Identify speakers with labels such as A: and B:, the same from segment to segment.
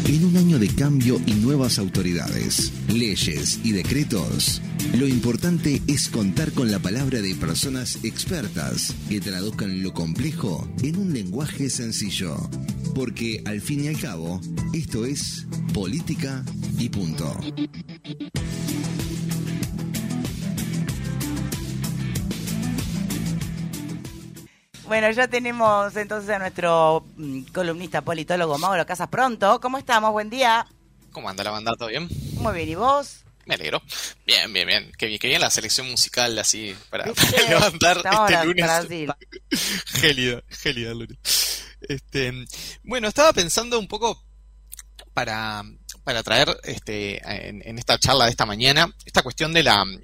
A: En un año de cambio y nuevas autoridades, leyes y decretos, lo importante es contar con la palabra de personas expertas que traduzcan lo complejo en un lenguaje sencillo. Porque al fin y al cabo, esto es política y punto.
B: Bueno, ya tenemos entonces a nuestro columnista politólogo Mauro Casas Pronto. ¿Cómo estamos? Buen día.
C: ¿Cómo anda la banda? ¿Todo bien?
B: Muy bien, ¿y vos?
C: Me alegro. Bien. Qué bien la selección musical así para levantar este lunes.
B: Brasil.
C: Gélida lunes. Bueno, estaba pensando un poco para traer en esta charla de esta mañana esta cuestión de la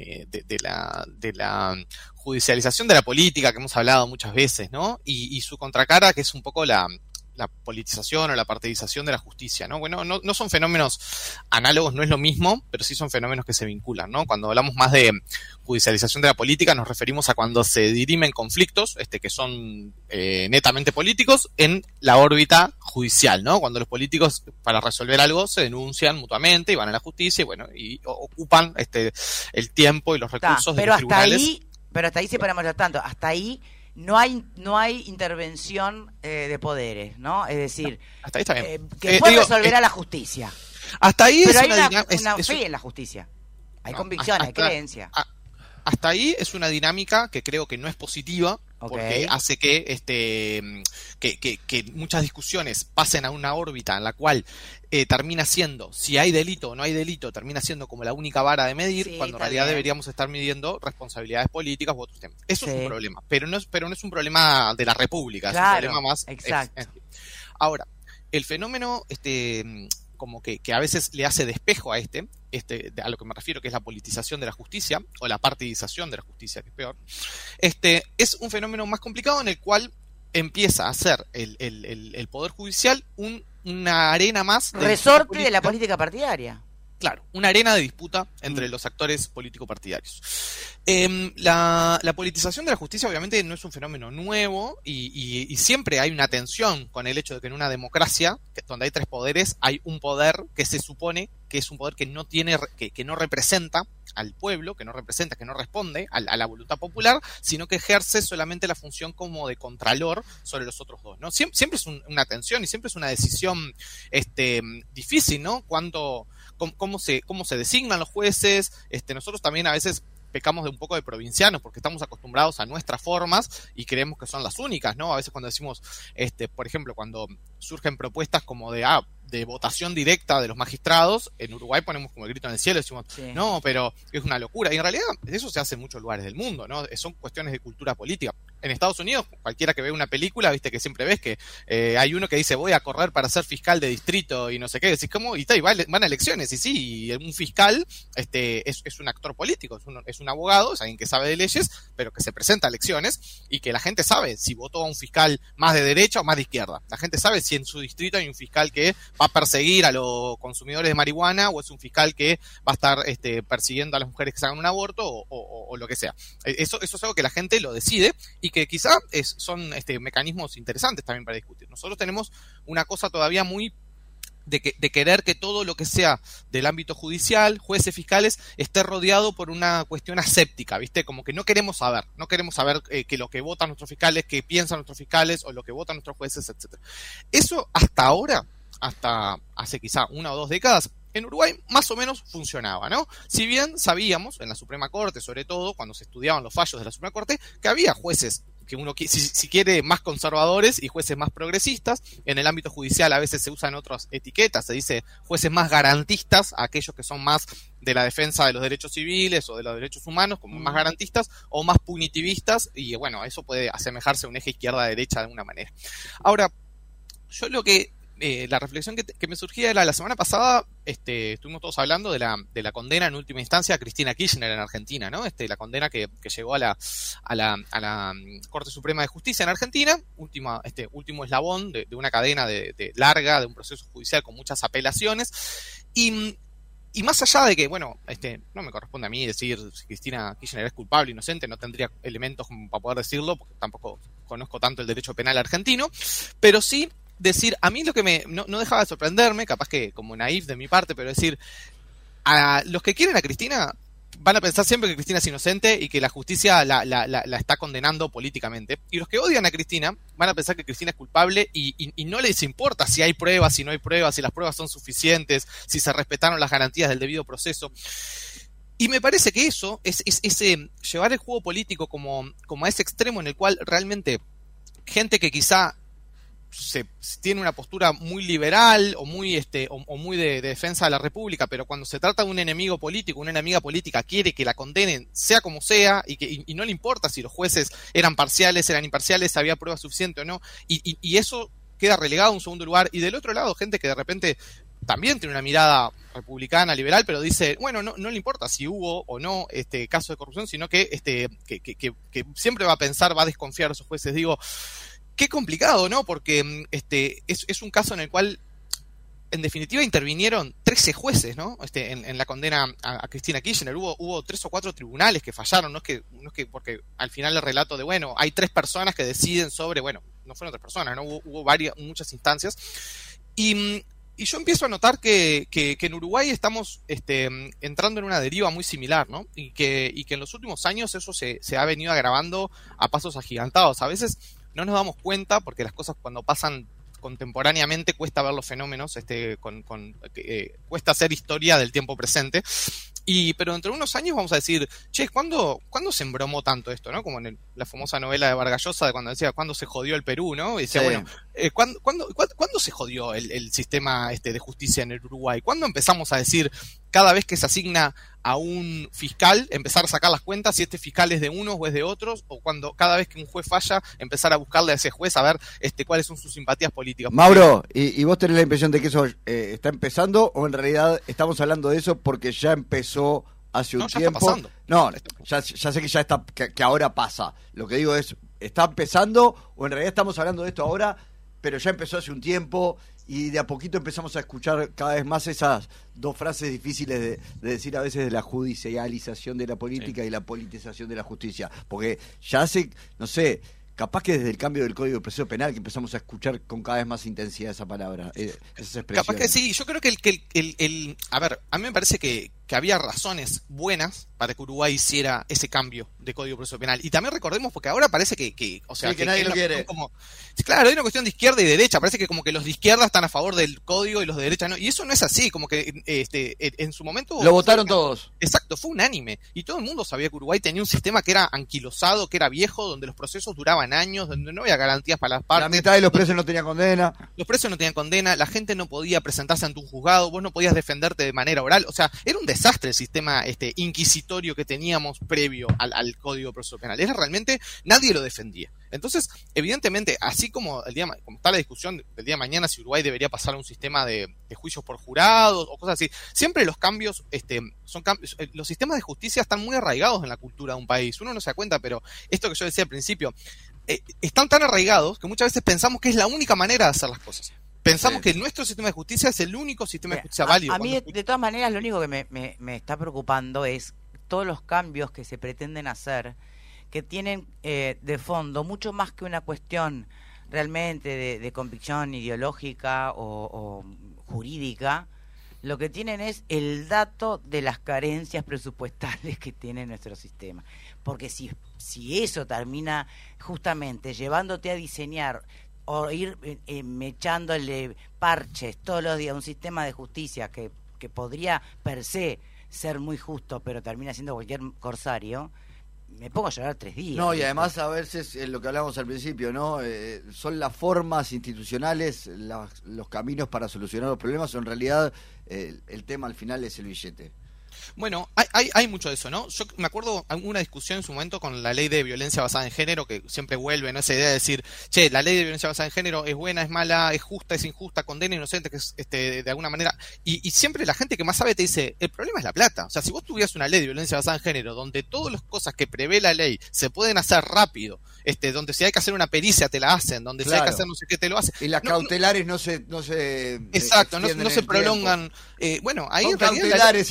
C: judicialización de la política que hemos hablado muchas veces, ¿no? Y su contracara, que es un poco la politización o la partidización de la justicia, ¿no? Bueno, no son fenómenos análogos, no es lo mismo, pero sí son fenómenos que se vinculan, ¿no? Cuando hablamos más de judicialización de la política, nos referimos a cuando se dirimen conflictos, que son netamente políticos, en la órbita judicial, ¿no? Cuando los políticos, para resolver algo, se denuncian mutuamente y van a la justicia y, bueno, y ocupan el tiempo y los recursos de los tribunales.
B: Pero hasta ahí separamos tanto, hasta ahí no hay intervención de poderes, ¿no? Es decir,
C: hasta ahí está bien.
B: Que puede resolver a la justicia.
C: Hasta ahí
B: pero
C: es
B: hay una fe en la justicia. Hay convicciones, hay creencia.
C: Hasta ahí es una dinámica que creo que no es positiva, porque hace que muchas discusiones pasen a una órbita en la cual termina siendo, si hay delito o no hay delito, termina siendo como la única vara de medir, cuando en realidad deberíamos estar midiendo responsabilidades políticas u otros temas. Eso es un problema, pero no es un problema de la República, es un problema más.
B: Exacto.
C: Ahora, el fenómeno como que a veces le hace despejo a a lo que me refiero, que es la politización de la justicia, o la partidización de la justicia, que es peor, es un fenómeno más complicado en el cual empieza a ser el Poder Judicial una arena más
B: de resorte de la política partidaria.
C: Claro, una arena de disputa entre los actores político-partidarios. La politización de la justicia obviamente no es un fenómeno nuevo y siempre hay una tensión con el hecho de que en una democracia, donde hay tres poderes, hay un poder que se supone que es un poder que no tiene, que no representa al pueblo, que no responde a la voluntad popular, sino que ejerce solamente la función como de contralor sobre los otros dos, ¿no? Siempre es una tensión y siempre es una decisión difícil, ¿no? Cómo se designan los jueces. Nosotros también a veces pecamos de un poco de provincianos porque estamos acostumbrados a nuestras formas y creemos que son las únicas, ¿no? A veces cuando decimos, por ejemplo, cuando surgen propuestas como de votación directa de los magistrados, en Uruguay ponemos como el grito en el cielo y decimos, no, pero es una locura. Y en realidad eso se hace en muchos lugares del mundo, ¿no? Son cuestiones de cultura política. En Estados Unidos, cualquiera que ve una película, viste que siempre ves que hay uno que dice, voy a correr para ser fiscal de distrito y no sé qué. Decís, ¿cómo? Y van a elecciones. Y sí, y un fiscal es un actor político, es un abogado, es alguien que sabe de leyes, pero que se presenta a elecciones y que la gente sabe si votó a un fiscal más de derecha o más de izquierda. La gente sabe si en su distrito hay un fiscal que va a perseguir a los consumidores de marihuana o es un fiscal que va a estar persiguiendo a las mujeres que se hagan un aborto o lo que sea. Eso es algo que la gente lo decide y que quizá son mecanismos interesantes también para discutir. Nosotros tenemos una cosa todavía muy de querer que todo lo que sea del ámbito judicial, jueces, fiscales, esté rodeado por una cuestión aséptica, ¿viste? Como que no queremos saber que lo que votan nuestros fiscales, que piensan nuestros fiscales o lo que votan nuestros jueces, etcétera. Eso hasta ahora, hasta hace quizá 1 o 2 décadas, en Uruguay más o menos funcionaba, ¿no? Si bien sabíamos, en la Suprema Corte, sobre todo, cuando se estudiaban los fallos de la Suprema Corte, que había jueces que uno, si quiere, más conservadores y jueces más progresistas. En el ámbito judicial a veces se usan otras etiquetas, se dice jueces más garantistas, aquellos que son más de la defensa de los derechos civiles o de los derechos humanos, como más garantistas, o más punitivistas, y bueno, eso puede asemejarse a un eje izquierda-derecha de alguna manera. Ahora, yo la reflexión que me surgía era la semana pasada, estuvimos todos hablando de la condena en última instancia a Cristina Kirchner en Argentina, ¿no? La condena que llegó a la Corte Suprema de Justicia en Argentina, último eslabón de una cadena larga, de un proceso judicial con muchas apelaciones, y más allá de que, bueno, no me corresponde a mí decir si Cristina Kirchner es culpable o inocente, no tendría elementos como para poder decirlo, porque tampoco conozco tanto el derecho penal argentino, pero sí decir, a mí lo que no dejaba de sorprenderme, capaz que como naif de mi parte, pero decir, a los que quieren a Cristina van a pensar siempre que Cristina es inocente y que la justicia la está condenando políticamente. Y los que odian a Cristina van a pensar que Cristina es culpable y no les importa si hay pruebas, si no hay pruebas, si las pruebas son suficientes, si se respetaron las garantías del debido proceso. Y me parece que eso es ese llevar el juego político como a ese extremo en el cual realmente gente que quizá tiene una postura muy liberal o muy de defensa de la República, pero cuando se trata de un enemigo político, una enemiga política, quiere que la condenen sea como sea y no le importa si los jueces eran parciales, eran imparciales, había pruebas suficientes o no, y eso queda relegado a un segundo lugar. Y del otro lado, gente que de repente también tiene una mirada republicana, liberal, pero dice, bueno, no le importa si hubo o no caso de corrupción, sino que siempre va a pensar, va a desconfiar a esos jueces. Digo, qué complicado, ¿no? Porque es un caso en el cual, en definitiva, intervinieron 13 jueces, ¿no? En la condena a Cristina Kirchner. Hubo 3 o 4 tribunales que fallaron, no es que porque al final el relato de, bueno, hay 3 personas que deciden sobre, bueno, no fueron 3 personas, ¿no? Hubo muchas instancias. Y yo empiezo a notar que en Uruguay estamos entrando en una deriva muy similar, ¿no? Y que en los últimos años eso se ha venido agravando a pasos agigantados. A veces no nos damos cuenta porque las cosas cuando pasan contemporáneamente cuesta ver los fenómenos, cuesta hacer historia del tiempo presente. Pero dentro de unos años vamos a decir, che, ¿cuándo se embromó tanto esto, ¿no? Como en la famosa novela de Vargas Llosa, de cuando decía, ¿cuándo se jodió el Perú, ¿no? Y decía, sí. Bueno, ¿cuándo se jodió el sistema de justicia en el Uruguay? ¿Cuándo empezamos a decir, cada vez que se asigna a un fiscal, empezar a sacar las cuentas si este fiscal es de unos o es de otros? O cuando cada vez que un juez falla, empezar a buscarle a ese juez a ver cuáles son sus simpatías políticas.
D: Mauro, ¿y vos tenés la impresión de que eso está empezando o en realidad estamos hablando de eso porque ya empezó hace un tiempo?
C: Está pasando.
D: No, ya sé que ya está, que ahora pasa. Lo que digo es, ¿está empezando o en realidad estamos hablando de esto ahora, pero ya empezó hace un tiempo y de a poquito empezamos a escuchar cada vez más esas 2 frases difíciles de decir a veces, de la judicialización de la política, sí, y la politización de la justicia? Porque ya hace, no sé, capaz que desde el cambio del Código de Proceso Penal que empezamos a escuchar con cada vez más intensidad esa palabra, esas expresiones.
C: Capaz que sí. Yo creo que a ver, a mí me parece que había razones buenas para que Uruguay hiciera ese cambio de Código de Proceso Penal. Y también recordemos, porque ahora parece que
D: nadie lo quiere.
C: Claro, hay una cuestión de izquierda y derecha. Parece que como que los de izquierda están a favor del código y los de derecha no. Y eso no es así. Como que en su momento
D: lo votaron todos.
C: Exacto, fue unánime. Y todo el mundo sabía que Uruguay tenía un sistema que era anquilosado, que era viejo, donde los procesos duraban años, donde no había garantías para las partes.
D: La mitad de los presos no tenían condena.
C: Los presos no tenían condena, la gente no podía presentarse ante un juzgado, vos no podías defenderte de manera oral. O sea, era un desastre el sistema inquisitorio que teníamos previo al Código de Proceso Penal. Era realmente, nadie lo defendía. Entonces, evidentemente, así como como está la discusión del día de mañana si Uruguay debería pasar a un sistema de juicios por jurados o cosas así, siempre los cambios los sistemas de justicia están muy arraigados en la cultura de un país. Uno no se da cuenta, pero esto que yo decía al principio, están tan arraigados que muchas veces pensamos que es la única manera de hacer las cosas. Pensamos que nuestro sistema de justicia es el único sistema de justicia válido.
B: A mí, de todas maneras, lo único que me está preocupando es todos los cambios que se pretenden hacer, que tienen de fondo mucho más que una cuestión realmente de convicción ideológica o jurídica. Lo que tienen es el dato de las carencias presupuestales que tiene nuestro sistema. Porque si eso termina justamente llevándote a diseñar o ir echándole parches todos los días a un sistema de justicia que podría per se ser muy justo, pero termina siendo cualquier corsario, me pongo a llorar 3 días.
D: No, y además a veces lo que hablábamos al principio, ¿no? Son las formas institucionales, los caminos para solucionar los problemas, o en realidad el tema al final es el billete.
C: Bueno, hay mucho de eso, ¿no? Yo me acuerdo de una discusión en su momento con la ley de violencia basada en género, que siempre vuelve, ¿no? Esa idea de decir, che, la ley de violencia basada en género es buena, es mala, es justa, es injusta, condena inocente, que es de alguna manera. Y siempre la gente que más sabe te dice, el problema es la plata. O sea, si vos tuvieras una ley de violencia basada en género donde todas las cosas que prevé la ley se pueden hacer rápido, donde si hay que hacer una pericia te la hacen, donde si hay que hacer no sé qué te lo hacen.
D: Y las cautelares no se
C: exacto, no se prolongan. Bueno, ahí
D: son
C: en realidad
D: cautelares y no definitivas.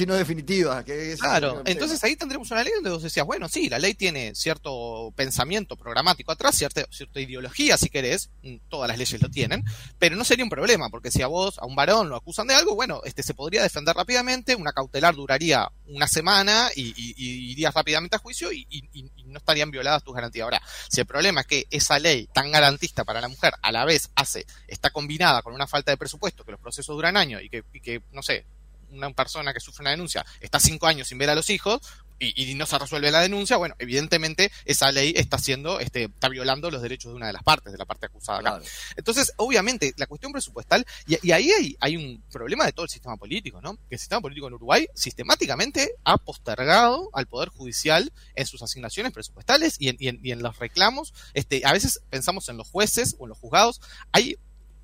D: alternativas.
C: Claro, entonces ahí tendremos una ley donde vos decías, bueno, sí, la ley tiene cierto pensamiento programático atrás, cierta ideología, si querés, todas las leyes lo tienen, pero no sería un problema, porque si a vos, a un varón, lo acusan de algo, bueno, se podría defender rápidamente, una cautelar duraría una semana y irías rápidamente a juicio y no estarían violadas tus garantías. Ahora, si el problema es que esa ley tan garantista para la mujer a la vez está combinada con una falta de presupuesto, que los procesos duran años y que no sé, una persona que sufre una denuncia está 5 años sin ver a los hijos y no se resuelve la denuncia, bueno, evidentemente esa ley está violando los derechos de una de las partes, de la parte acusada acá. Claro. Entonces, obviamente, la cuestión presupuestal, y ahí hay un problema de todo el sistema político, ¿no? Que el sistema político en Uruguay sistemáticamente ha postergado al Poder Judicial en sus asignaciones presupuestales y en los reclamos. A veces pensamos en los jueces o en los juzgados, hay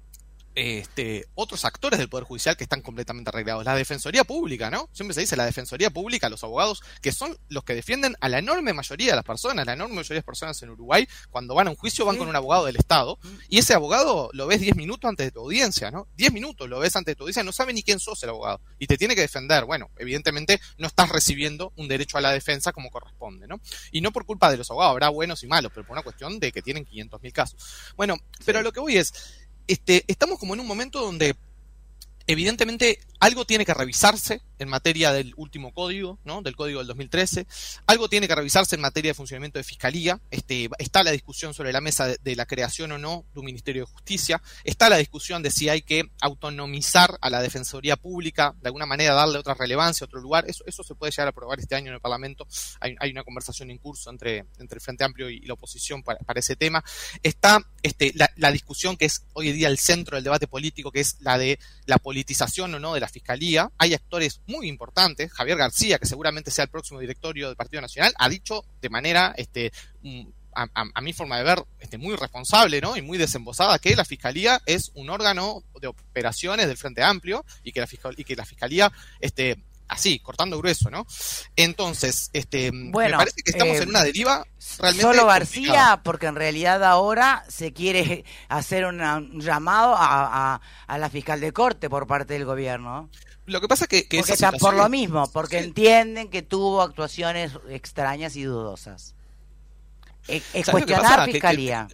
C: otros actores del Poder Judicial que están completamente arreglados. La Defensoría Pública, ¿no? Siempre se dice la Defensoría Pública, los abogados, que son los que defienden a la enorme mayoría de las personas. La enorme mayoría de las personas en Uruguay, cuando van a un juicio, van con un abogado del Estado, y ese abogado lo ves 10 minutos antes de tu audiencia, ¿no? 10 minutos lo ves antes de tu audiencia, no sabe ni quién sos el abogado, y te tiene que defender. Bueno, evidentemente no estás recibiendo un derecho a la defensa como corresponde, ¿no? Y no por culpa de los abogados, habrá buenos y malos, pero por una cuestión de que tienen 500.000 casos. Bueno, pero a lo que voy es, estamos como en un momento donde evidentemente algo tiene que revisarse en materia del último código, ¿no? Del código del 2013. Algo tiene que revisarse en materia de funcionamiento de fiscalía. Está la discusión sobre la mesa de la creación o no de un Ministerio de Justicia. Está la discusión de si hay que autonomizar a la Defensoría Pública, de alguna manera darle otra relevancia, otro lugar. Eso se puede llegar a aprobar este año en el Parlamento. Hay una conversación en curso entre el Frente Amplio y la oposición para ese tema. Está la discusión que es hoy en día el centro del debate político, que es la de la politización o no de la Fiscalía. Hay actores muy importantes. Javier García, que seguramente sea el próximo directorio del Partido Nacional, ha dicho de manera, a mi forma de ver, muy responsable, ¿no? Y muy desembosada, que la Fiscalía es un órgano de operaciones del Frente Amplio y que la Fiscalía, así, cortando grueso, ¿no? Entonces, bueno, me parece que estamos en una deriva realmente
B: solo García,
C: complicada.
B: Porque en realidad ahora se quiere hacer un llamado a la fiscal de corte por parte del gobierno.
C: Lo que pasa es que
B: porque está por lo mismo, porque entienden que tuvo actuaciones extrañas y dudosas. Es cuestionar fiscalía.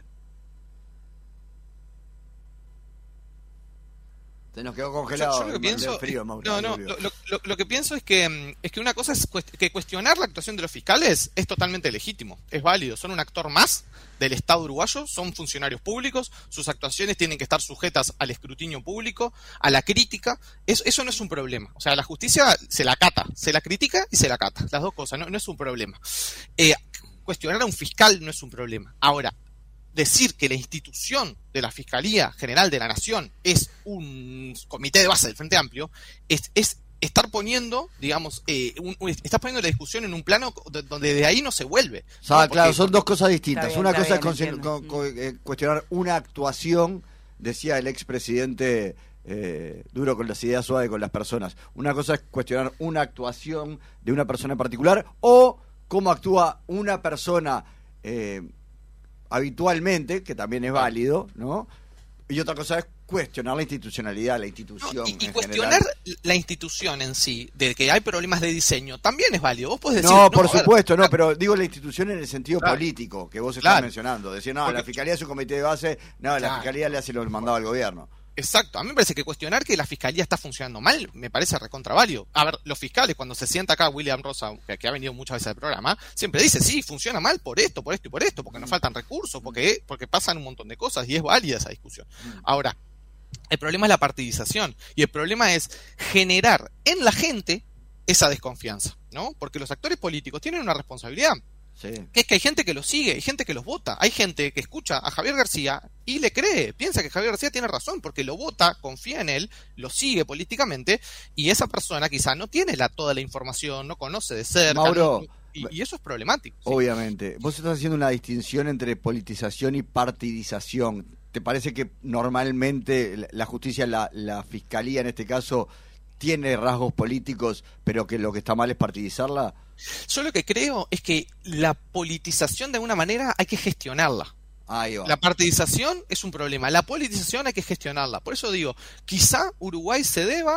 D: Se nos quedó congelado.
C: Yo lo que pienso, lo que pienso es que una cosa es que cuestionar la actuación de los fiscales es totalmente legítimo, es válido, son un actor más del Estado uruguayo, son funcionarios públicos, sus actuaciones tienen que estar sujetas al escrutinio público, a la crítica. Eso no es un problema. O sea, la justicia se la acata, se la critica y se la acata, las dos cosas, no es un problema. Cuestionar a un fiscal no es un problema. Ahora, decir que la institución de la Fiscalía General de la Nación es un comité de base del Frente Amplio es estar poniendo, digamos, estás poniendo la discusión en un plano donde de ahí no se vuelve.
D: ¿No? Claro, son dos cosas distintas. Bien, una cosa es cuestionar una actuación, decía el expresidente duro con las ideas, suave con las personas. Una cosa es cuestionar una actuación de una persona en particular o cómo actúa una persona habitualmente, que también es válido, ¿no? Y otra cosa es cuestionar la institucionalidad, la institución.
C: Y cuestionar la institución en sí, de que hay problemas de diseño, también es válido. Vos podés decir,
D: no, por supuesto, no, pero digo la institución en el sentido político que vos estás mencionando. Decir, no, la Fiscalía es un comité de base, no, la Fiscalía le hace lo mandado al gobierno.
C: Exacto, a mí me parece que cuestionar que la Fiscalía está funcionando mal me parece recontraválido. A ver, los fiscales, cuando se sienta acá William Rosa, que ha venido muchas veces al programa, siempre dice, sí, funciona mal por esto y por esto, porque nos faltan recursos, porque pasan un montón de cosas y es válida esa discusión. Ahora, el problema es la partidización y el problema es generar en la gente esa desconfianza, ¿no? Porque los actores políticos tienen una responsabilidad. Sí. Que es que hay gente que los sigue, hay gente que los vota, hay gente que escucha a Javier García y le cree, piensa que Javier García tiene razón porque lo vota, confía en él, lo sigue políticamente y esa persona quizá no tiene toda la información, no conoce de cerca.
D: Mauro,
C: y eso es problemático.
D: Obviamente, ¿sí? Vos estás haciendo una distinción entre politización y partidización. ¿Te parece que normalmente la justicia, la fiscalía en este caso, tiene rasgos políticos, pero que lo que está mal es partidizarla?
C: Yo lo que creo es que la politización de alguna manera hay que gestionarla.
D: Ahí va.
C: La partidización es un problema, la politización hay que gestionarla. Por eso digo, quizá Uruguay se deba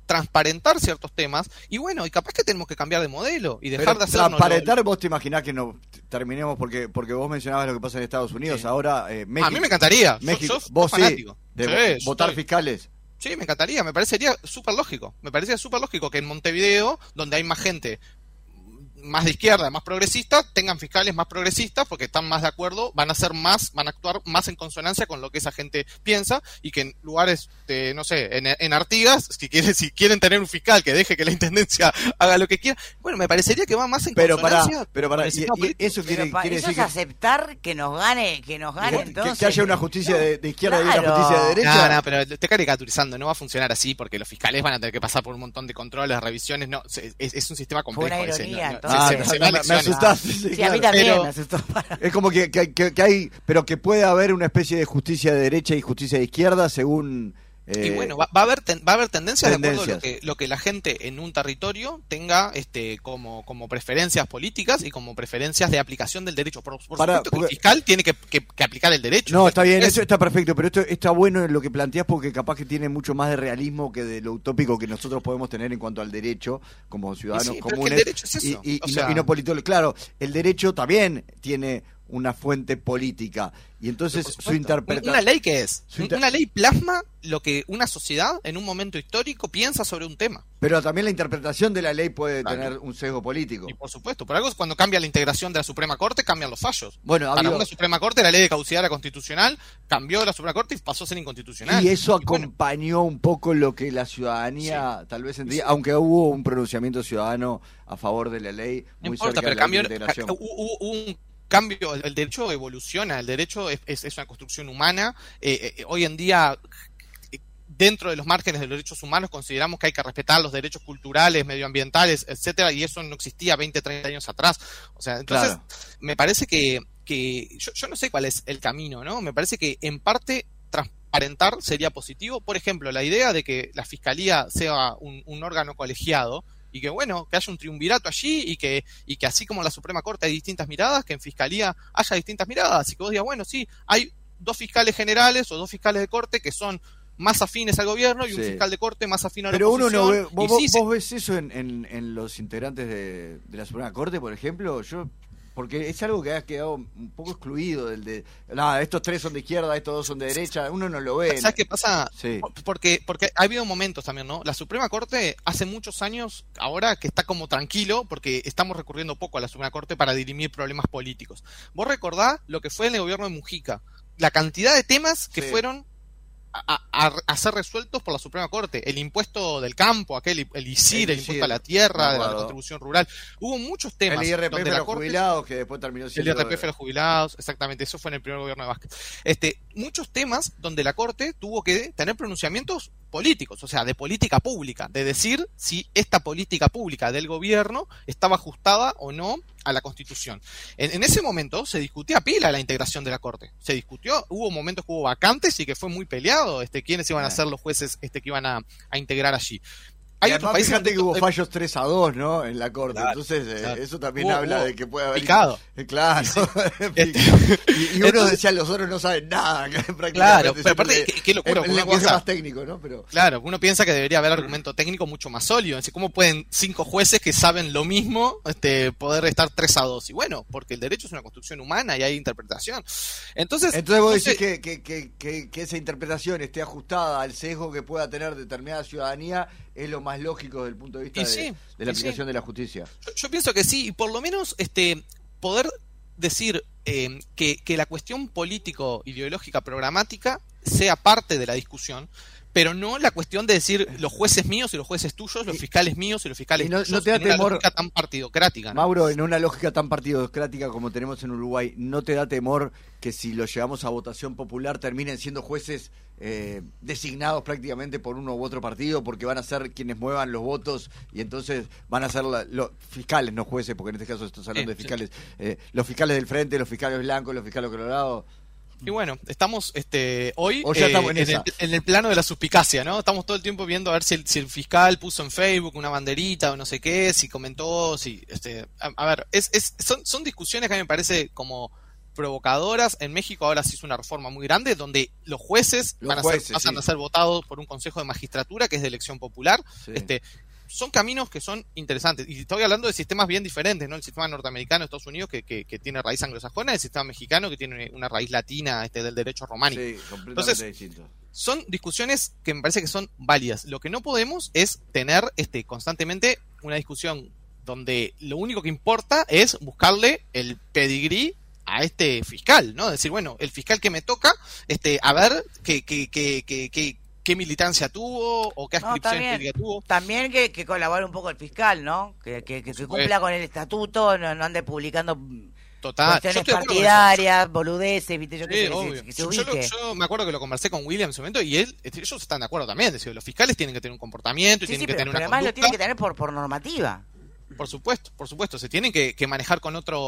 C: transparentar ciertos temas, y bueno, y capaz que tenemos que cambiar de modelo y dejar
D: Pero
C: de hacernos...
D: transparentar, vos te imaginás que no terminemos, porque vos mencionabas lo que pasa en Estados Unidos,
C: Sí.
D: ahora México...
C: A mí me encantaría,
D: México,
C: yo
D: vos sí,
C: fanático.
D: de
C: Sí,
D: votar
C: estoy-
D: fiscales.
C: Sí, me encantaría, me parecería súper lógico. Me parecería súper lógico que en Montevideo, donde hay más gente más de izquierda, más progresista, tengan fiscales más progresistas porque están más de acuerdo, van a actuar más en consonancia con lo que esa gente piensa, y que en lugares de, no sé, en Artigas, si quieren tener un fiscal que deje que la intendencia haga lo que quiera, bueno, me parecería que va más en
D: Pero
C: consonancia
D: para,
C: con el sistema
D: y
C: político.
D: eso quiere
B: Eso
D: decir
B: es aceptar que nos gane
D: que
B: entonces.
D: haya una justicia de izquierda y una
B: Claro.
D: justicia de derecha.
C: No, pero te estoy caricaturizando, no va a funcionar así porque los fiscales van a tener que pasar por un montón de controles, revisiones, no, es un sistema complejo.
B: Fue una
C: ese,
B: ironía,
C: no,
B: entonces.
C: se va a
D: me
C: elecciones.
D: asustaste. Sí,
B: Sí, a
D: claro.
B: mí también
C: Pero-
B: me asustó.
D: Es como que hay, pero que puede haber una especie de justicia de derecha y justicia de izquierda según...
C: Y bueno, va a haber tendencias de acuerdo a
D: tendencias.
C: lo que la gente en un territorio tenga como preferencias políticas y como preferencias de aplicación del derecho. Por supuesto que el
D: porque-
C: fiscal tiene que aplicar el derecho.
D: No, está bien,
C: Es-
D: eso está perfecto, pero esto está bueno en lo que planteás porque capaz que tiene mucho más de realismo que de lo utópico que nosotros podemos tener en cuanto al derecho como ciudadanos
C: Sí, pero es que el
D: comunes.
C: derecho es eso,
D: Y
C: o sea-
D: no político. Claro, el derecho también tiene una fuente política y entonces
C: Por
D: su
C: supuesto.
D: interpretación...
C: ¿Una ley qué es?
D: Su
C: Una ley plasma lo que una sociedad en un momento histórico piensa sobre un tema.
D: Pero también la interpretación de la ley puede
C: Claro.
D: tener un sesgo político.
C: Y por supuesto, por algo es cuando cambia la integración de la Suprema Corte, cambian los fallos.
D: Bueno, ha
C: Para
D: habido-
C: una Suprema Corte, la ley de caducidad era constitucional, cambió la Suprema Corte y pasó a ser inconstitucional.
D: Y eso
C: bueno,
D: acompañó un poco lo que la ciudadanía tal vez entendía, aunque hubo un pronunciamiento ciudadano a favor de la ley
C: no
D: muy
C: importa,
D: cerca
C: pero
D: de la
C: cambió,
D: integración.
C: hubo un cambio, el derecho evoluciona, el derecho es una construcción humana. Hoy en día, dentro de los márgenes de los derechos humanos, consideramos que hay que respetar los derechos culturales, medioambientales, etcétera, y eso no existía 20, 30 años atrás. O sea, entonces,
D: Claro.
C: me parece que yo no sé cuál es el camino, ¿no? Me parece que en parte transparentar sería positivo. Por ejemplo, la idea de que la fiscalía sea un órgano colegiado y que, bueno, que haya un triunvirato allí y que así como en la Suprema Corte hay distintas miradas, que en fiscalía haya distintas miradas y que vos digas, bueno, sí, hay dos fiscales generales o dos fiscales de corte que son más afines al gobierno y un
D: Sí.
C: fiscal de corte más afín a la
D: Pero uno
C: oposición.
D: no ve,
C: Y
D: vos,
C: sí,
D: vos ves eso en los integrantes de la Suprema Corte, por ejemplo, porque es algo que ha quedado un poco excluido estos tres son de izquierda, estos dos son de derecha, uno no lo ve.
C: ¿Sabes qué pasa?
D: Sí.
C: Porque ha habido momentos también, ¿no? La Suprema Corte hace muchos años, ahora que está como tranquilo, porque estamos recurriendo poco a la Suprema Corte para dirimir problemas políticos. Vos recordás lo que fue en el gobierno de Mujica, la cantidad de temas que
D: Sí.
C: fueron a ser resueltos por la Suprema Corte. El impuesto del campo, el ISIR, el impuesto a la tierra,
D: me
C: de la
D: acuerdo.
C: contribución rural. Hubo muchos temas.
D: El IRPF
C: donde
D: de
C: la
D: los
C: Corte-
D: jubilados, que después terminó
C: el
D: siendo...
C: IRPF de los jubilados, exactamente, eso fue en el primer gobierno de Vázquez. Muchos temas donde la Corte tuvo que tener pronunciamientos políticos, o sea, de política pública, de decir si esta política pública del gobierno estaba ajustada o no a la Constitución. En ese momento se discutía pila la integración de la Corte. Se discutió, hubo momentos que hubo vacantes y que fue muy peleado quiénes iban a ser los jueces que iban a integrar allí.
D: Y
C: Hay otros
D: además,
C: países
D: fíjate que
C: donde-
D: hubo fallos 3-2, ¿no? En la Corte.
C: Claro,
D: Entonces,
C: claro.
D: eso también
C: Hubo-
D: habla
C: hubo
D: de que puede haber...
C: picado.
D: Claro.
C: Este-
D: y uno
C: Entonces-
D: decía, los otros no saben nada. prácticamente.
C: Claro, pero
D: Siempre
C: aparte, qué locura,
D: el
C: una
D: lenguaje
C: cosa-
D: más técnico, ¿no? Pero...
C: Claro, uno piensa que debería haber argumento técnico mucho más sólido. Es decir, ¿cómo pueden 5 jueces que saben lo mismo poder estar 3-2? Y bueno, porque el derecho es una construcción humana y hay interpretación. Entonces
D: Entonces vos
C: no
D: decís
C: sé,
D: que esa interpretación esté ajustada al sesgo que pueda tener determinada ciudadanía es lo más lógico desde el punto de vista
C: Y sí,
D: de la
C: y sí.
D: aplicación de la justicia.
C: yo pienso que sí, y por lo menos poder decir que la cuestión político-ideológica programática sea parte de la discusión, pero no la cuestión de decir los jueces míos y los jueces tuyos, los fiscales míos y los fiscales
D: y no-
C: tuyos,
D: no te da
C: en una
D: temor-
C: lógica tan partidocrática, ¿no?
D: Mauro, en una lógica tan partidocrática como tenemos en Uruguay, ¿no te da temor que si lo llevamos a votación popular terminen siendo jueces designados prácticamente por uno u otro partido porque van a ser quienes muevan los votos y entonces van a ser los fiscales, no jueces, porque en este caso estamos hablando de
C: Sí.
D: fiscales, los fiscales del frente, los fiscales blancos, los fiscales colorados?
C: Y bueno, estamos hoy
D: O ya estamos en esa.
C: en el plano de la suspicacia, ¿no? Estamos todo el tiempo viendo a ver si el fiscal puso en Facebook una banderita o no sé qué, si comentó, si a ver, son discusiones que a mí me parece como provocadoras. En México ahora se hizo una reforma muy grande donde los jueces pasan a ser votados por un consejo de magistratura que es de elección popular.
D: Sí.
C: Son caminos que son interesantes. Y estoy hablando de sistemas bien diferentes, ¿no? El sistema norteamericano de Estados Unidos que tiene raíz anglosajona, y el sistema mexicano que tiene una raíz latina del derecho románico.
D: Sí, completamente
C: Entonces,
D: distinto.
C: son discusiones que me parece que son válidas. Lo que no podemos es tener constantemente una discusión donde lo único que importa es buscarle el pedigrí a este fiscal, ¿no? Decir, bueno, el fiscal que me toca, a ver qué militancia tuvo o qué ascripción política tuvo.
B: También que colabore un poco el fiscal, ¿no? Que cumpla con el estatuto, no ande publicando cuestiones partidarias, boludeces, ¿viste? Yo qué sé, que se ubique.
C: Yo me acuerdo que lo conversé con William en su momento y ellos están de acuerdo también. Decir, los fiscales tienen que tener un comportamiento y tienen que tener una
B: además
C: conducta.
B: Lo tienen que tener por normativa.
C: Por supuesto, se tienen que manejar con otra,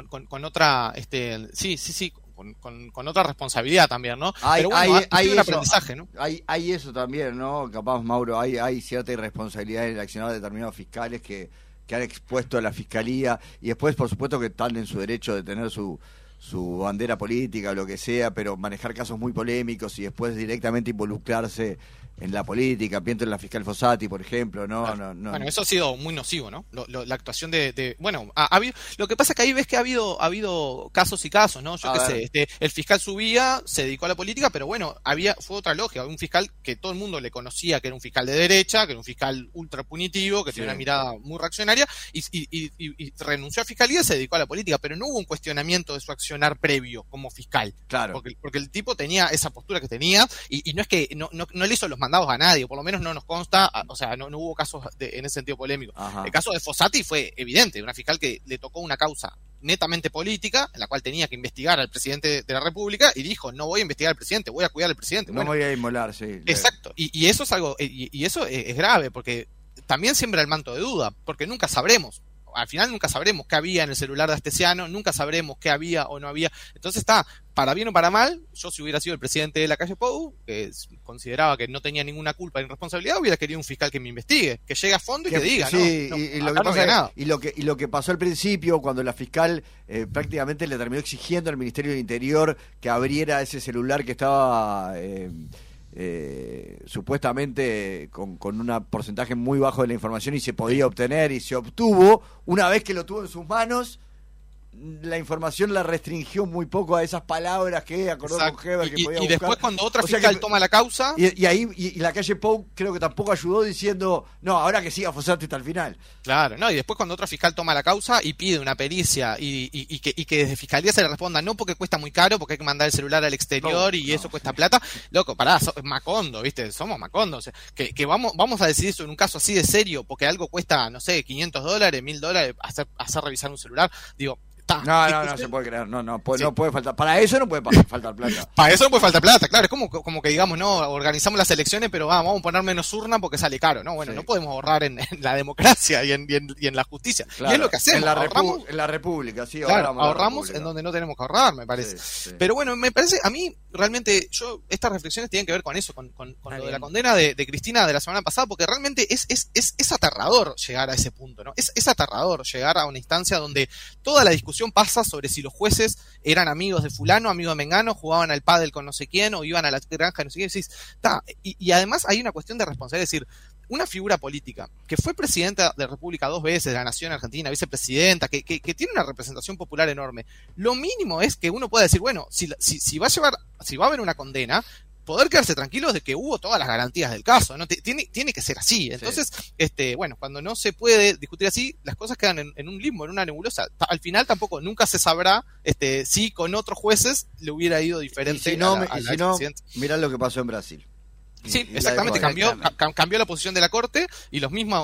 C: con otra responsabilidad también, ¿no? Pero bueno, hay un aprendizaje, ¿no?
D: Hay eso también, ¿no? Capaz, Mauro, hay cierta irresponsabilidad en el accionar de determinados fiscales que han expuesto a la fiscalía, y después, por supuesto, que están en su derecho de tener su bandera política o lo que sea, pero manejar casos muy polémicos y después directamente involucrarse en la política. Pienso en la fiscal Fossati, por ejemplo, ¿no?
C: Claro. Bueno, eso ha sido muy nocivo, ¿no? La actuación bueno, ha habido, lo que pasa es que ahí ves que ha habido casos y casos, ¿no? Yo qué sé, el fiscal subía, se dedicó a la política, pero bueno, fue otra lógica, un fiscal que todo el mundo le conocía que era un fiscal de derecha, que era un fiscal ultra punitivo, que tenía una mirada muy reaccionaria, y renunció a fiscalía y se dedicó a la política, pero no hubo un cuestionamiento de su accionar previo como fiscal.
D: Claro.
C: Porque el tipo tenía esa postura que tenía, y no es que no le hizo los mandados a nadie, o por lo menos no nos consta, o sea, no hubo casos en ese sentido polémico.
D: Ajá.
C: El caso de Fossati fue evidente, una fiscal que le tocó una causa netamente política, en la cual tenía que investigar al presidente de la República, y dijo, no voy a investigar al presidente, voy a cuidar al presidente.
D: No me voy a inmolar, sí.
C: Exacto, y eso es algo, y eso es grave, porque también siembra el manto de duda, porque nunca sabremos. Al final nunca sabremos qué había en el celular de Astesiano, nunca sabremos qué había o no había. Entonces para bien o para mal, yo si hubiera sido el presidente de la calle Pou, que consideraba que no tenía ninguna culpa ni responsabilidad, hubiera querido un fiscal que me investigue, que llegue a fondo y que diga,
D: sí,
C: nada.
D: Y lo que pasó al principio, cuando la fiscal prácticamente le terminó exigiendo al Ministerio del Interior que abriera ese celular que estaba supuestamente con un porcentaje muy bajo de la información, y se podía obtener y se obtuvo. Una vez que lo tuvo en sus manos, la información la restringió muy poco a esas palabras que acordó con Heber que podía buscar.
C: Y después cuando otra fiscal toma la causa...
D: Y ahí la calle Pou creo que tampoco ayudó, diciendo, no, ahora que siga Fossati hasta el final.
C: Claro, no, y después cuando otra fiscal toma la causa y pide una pericia y que desde Fiscalía se le responda, no porque cuesta muy caro, porque hay que mandar el celular al exterior eso cuesta plata. Loco, pará, Macondo, ¿viste? Somos Macondo. O sea, que vamos a decidir eso en un caso así de serio, porque algo cuesta, no sé, $500, $1,000, hacer revisar un celular. Digo,
D: no se puede creer, no puede faltar, para eso no puede faltar plata.
C: Para eso no puede faltar plata, claro, es como que digamos, no, organizamos las elecciones, pero vamos a poner menos urna porque sale caro, ¿no? Bueno, no podemos ahorrar en la democracia y en la justicia.
D: Claro,
C: y es lo que hacemos,
D: en la República, sí,
C: claro, ahorramos en donde no tenemos que ahorrar, me parece. Sí. Pero bueno, me parece, a mí realmente, estas reflexiones tienen que ver con eso, con lo de la condena de Cristina de la semana pasada, porque realmente es aterrador llegar a ese punto, ¿no? Es aterrador llegar a una instancia donde toda la discusión pasa sobre si los jueces eran amigos de fulano, amigos de mengano, jugaban al pádel con no sé quién o iban a la granja, no sé qué. Y además hay una cuestión de responsabilidad, es decir, una figura política que fue presidenta de la República 2 veces, de la Nación Argentina, vicepresidenta, que tiene una representación popular enorme, lo mínimo es que uno pueda decir, bueno, si va a haber una condena, poder quedarse tranquilos de que hubo todas las garantías del caso, ¿no? Tiene que ser así. Entonces, bueno, cuando no se puede discutir así, las cosas quedan en un limbo, en una nebulosa. Al final tampoco, nunca se sabrá si con otros jueces le hubiera ido diferente.
D: Y si no, mirá lo que pasó en Brasil.
C: Sí, exactamente, cambió la posición de la Corte y la misma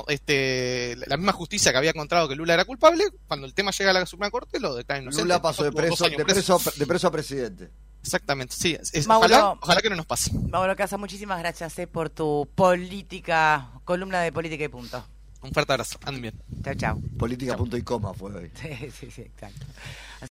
C: justicia que había encontrado que Lula era culpable, cuando el tema llega a la Suprema Corte lo declara inocente.
D: Lula pasó de preso a presidente.
C: Exactamente, sí.
B: Mauro,
C: ojalá que no nos pase.
B: Mauro Casas, muchísimas gracias por tu columna de política y punto.
C: Un fuerte abrazo, anden bien.
B: Chao.
D: Política punto y coma fue hoy.
B: Sí, exacto.